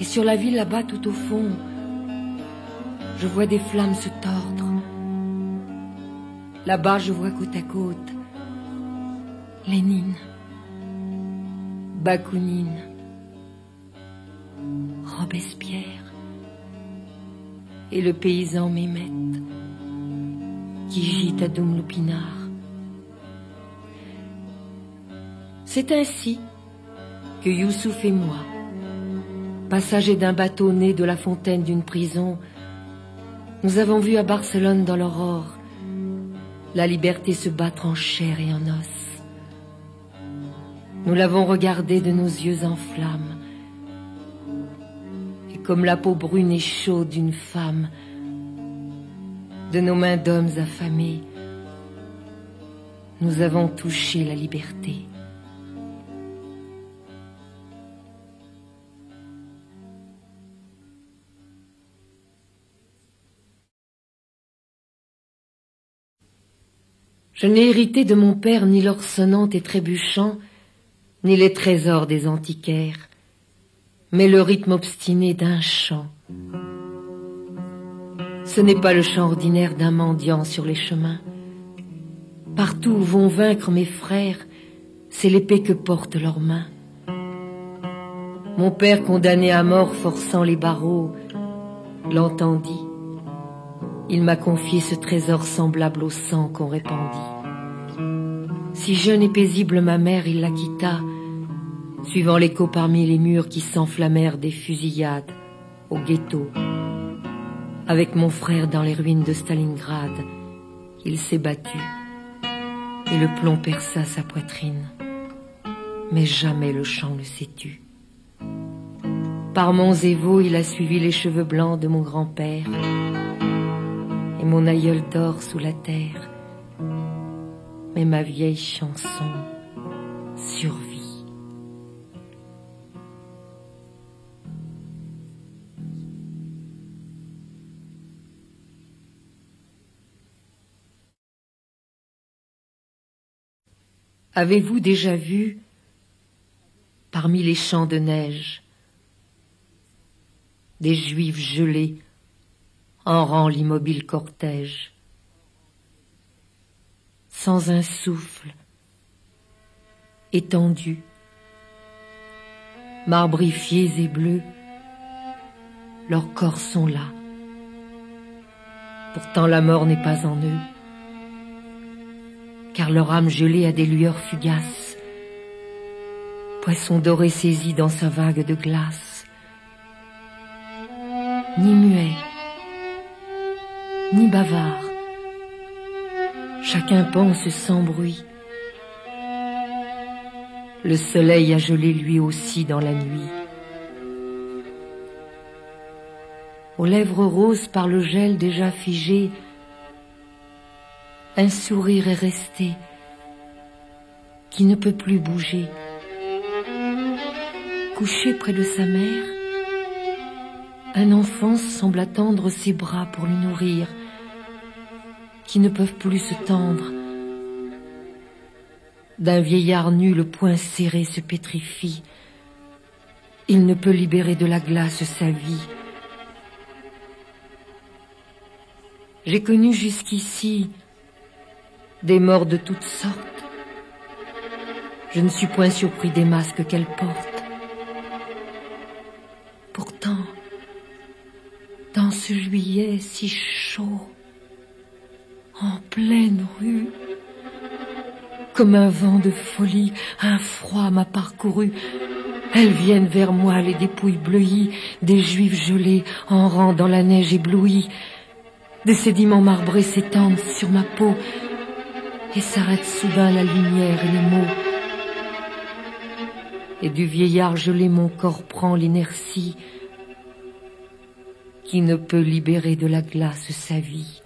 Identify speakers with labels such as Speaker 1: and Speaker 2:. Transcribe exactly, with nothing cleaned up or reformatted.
Speaker 1: Et sur la ville là-bas tout au fond, je vois des flammes se tordre. Là-bas je vois côte à côte Lénine, Bakounine, Robespierre et le paysan Mehmet qui gît à Doumloupinar. C'est ainsi que Youssouf et moi, passagers d'un bateau né de la fontaine d'une prison, nous avons vu à Barcelone dans l'aurore la liberté se battre en chair et en os. Nous l'avons regardée de nos yeux en flammes, et comme la peau brune et chaude d'une femme, de nos mains d'hommes affamés, nous avons touché la liberté. Je n'ai hérité de mon père ni l'or sonnant et trébuchant, ni les trésors des antiquaires, mais le rythme obstiné d'un chant. Ce n'est pas le chant ordinaire d'un mendiant sur les chemins. Partout où vont vaincre mes frères, c'est l'épée que portent leurs mains. Mon père condamné à mort forçant les barreaux l'entendit. Il m'a confié ce trésor semblable au sang qu'on répandit. Si jeune et paisible ma mère, il la quitta, suivant l'écho parmi les murs qui s'enflammèrent des fusillades au ghetto. Avec mon frère dans les ruines de Stalingrad, il s'est battu et le plomb perça sa poitrine. Mais jamais le chant ne s'est tu. Par monts et vaux, il a suivi les cheveux blancs de mon grand-père, et mon aïeul dort sous la terre, mais ma vieille chanson survit. Avez-vous déjà vu, parmi les champs de neige, des juifs gelés en rang l'immobile cortège, sans un souffle, étendus, marbrifiés et bleus, leurs corps sont là. Pourtant la mort n'est pas en eux, car leur âme gelée a des lueurs fugaces, poisson doré saisi dans sa vague de glace. Ni muet, ni bavard, chacun pense sans bruit. Le soleil a gelé lui aussi dans la nuit. Aux lèvres roses par le gel déjà figé, un sourire est resté qui ne peut plus bouger. Couché près de sa mère, un enfant semble attendre ses bras pour le nourrir, qui ne peuvent plus se tendre. D'un vieillard nu, le poing serré se pétrifie. Il ne peut libérer de la glace sa vie. J'ai connu jusqu'ici des morts de toutes sortes. Je ne suis point surpris des masques qu'elles portent. Pourtant, dans ce juillet si chaud, en pleine rue, comme un vent de folie, un froid m'a parcouru. Elles viennent vers moi, les dépouilles bleuies, des juifs gelés en rang dans la neige éblouie. Des sédiments marbrés s'étendent sur ma peau et s'arrête soudain la lumière et les mots. Et du vieillard gelé mon corps prend l'inertie qui ne peut libérer de la glace sa vie.